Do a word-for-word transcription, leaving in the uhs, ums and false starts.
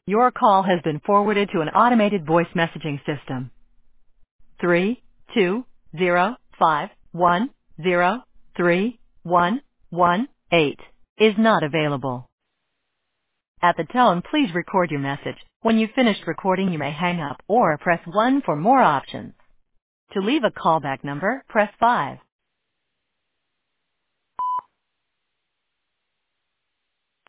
Your call has been forwarded to an automated voice messaging system. Three two zero five one zero three one one eight is not available. At the tone, please record your message. When you've finished recording, you may hang up or press one for more options. To leave a callback number, press five.